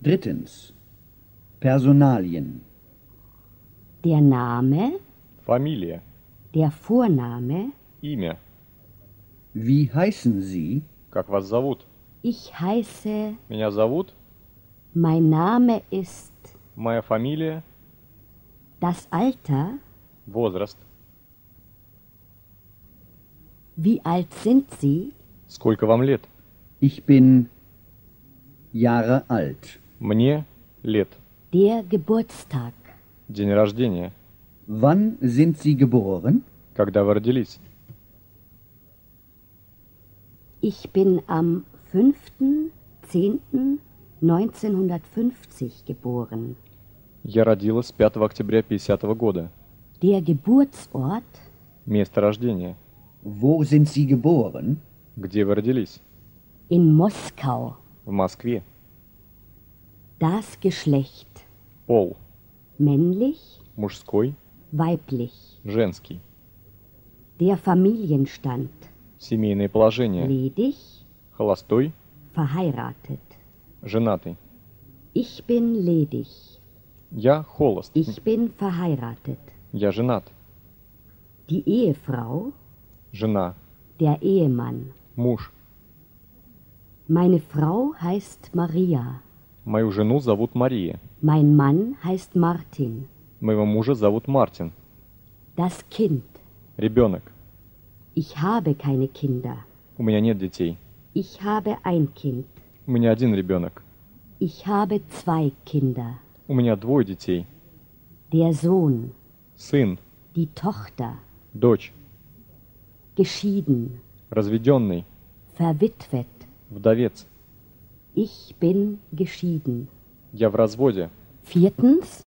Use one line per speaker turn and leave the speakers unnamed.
Drittens. Personalien.
Der Name,
Фамилия.
der Vorname.
Имя.
Wie heißen Sie?
Как вас зовут?
Ich heiße,
Меня зовут.
mein Name ist,
Моя фамилия.
das Alter,
Возраст.
wie alt sind Sie?
Сколько вам лет?
Ich bin Jahre alt.
Мне лет.
Der Geburtstag.
День рождения.
Wann sind Sie geboren?
Когда вы родились?
Ich bin am 5.10.1950 geboren.
Я родилась 5 октября 50 года.
Der Geburtsort,
Место рождения.
Wo sind Sie geboren?
Где вы родились?
in Moskau.
В Москве.
Das Geschlecht,
Пол.
männlich,
Мужской.
weiblich.
Женский.
Der Familienstand,
Семейное положение.
ledig,
Холостой.
verheiratet.
Женатый.
Ich bin ledig.
Я холост.
Ich bin verheiratet.
Я женат.
Die Ehefrau,
Жена.
der Ehemann.
Муж.
Meine Frau heißt Maria.
Мою жену зовут Мария.
Mein Mann heißt Martin.
Моего мужа зовут Мартин.
Das Kind.
Ребенок.
Ich habe keine Kinder.
У меня нет детей.
Ich habe ein Kind.
У меня один ребенок.
Ich habe zwei Kinder.
У меня двое детей.
Der Sohn,
Сын.
die Tochter,
Дочь.
geschieden,
Разведенный.
verwitwet.
Вдовец.
Ich bin geschieden.
Я в разводе.
Viertens,